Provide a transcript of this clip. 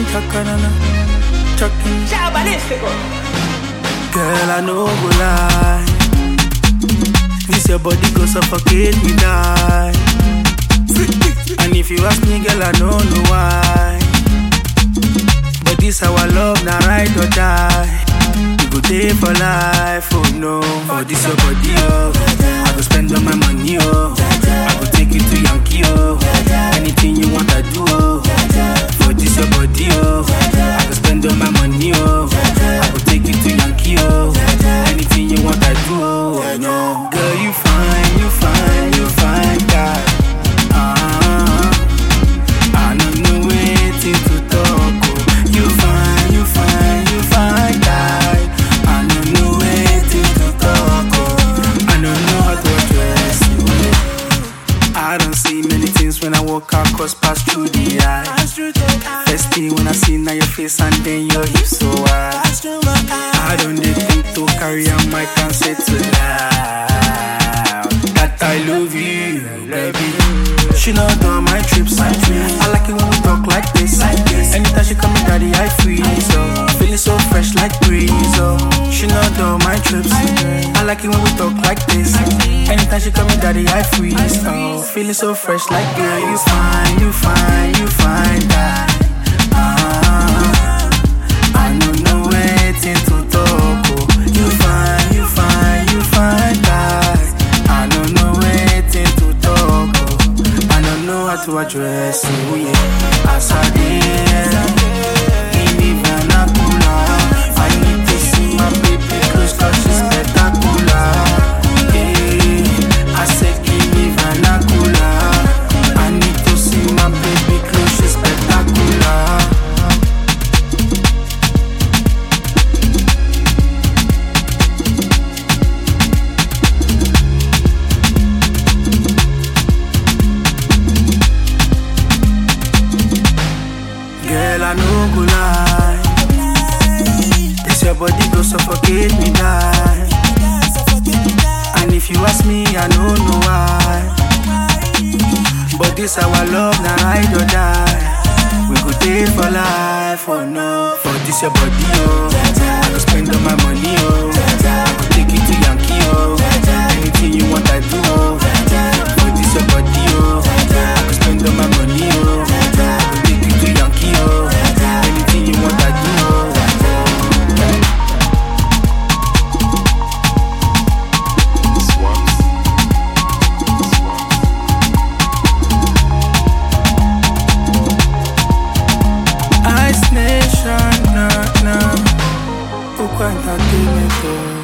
Chakanana, chakin. Girl, I know go lie. This your body go suffocate me, die. And if you ask me, girl, I don't know why. But this our love, now ride or die. We go day for life, oh no. For this your body, oh, I go spend all my money, oh. I go take you to Yankee, oh. Anything you want, I do, oh. For this your body, oh, I go spend all my money, oh. I go take you to Yankee, oh. Anything you want, I do, oh no. Girl, you fine, you fine, you fine, guy. I don't know waiting to talk, oh. You fine, you fine, you fine, guy. I don't know waiting to talk, oh. I don't know how to address you. I don't see many things when I walk out, cause pass through the eye. First thing when I see now your face and then your hips so wide. I don't need think to carry a mic and say to loud that I love you, baby. She know do my trips. I like it when we talk like this. Anytime she come in, daddy, I freeze. Feeling so fresh like breeze. She know do my trips. I like it when we talk like this. Anytime she come in, daddy, I freeze. Feeling so fresh like girl, you fine, you fine, you fine, die. I don't know waiting to talk. Oh. You fine, you fine, you fine, die. I don't know waiting to talk. Oh. I don't know how to address you, yeah. As I did, give me vernacular. I need to see my baby close, cause she's spectacular. Yeah, I said give me vernacular. I need to see my baby close, she's spectacular. Girl, I no go lie. This your body go suffocate me, die. And if you ask me, I don't know why. But this our love, now ride or die. We go day for life, oh no. For this your body, oh, I go spend all my money, oh. I go take you to Yankee, oh. Anything you want, I do, oh. For this your body, oh, I go spend all my money, oh. I go take you to Yankee, oh. Anything you want, I do, oh. Ice Nation, nah, nah. Who can't entertain me,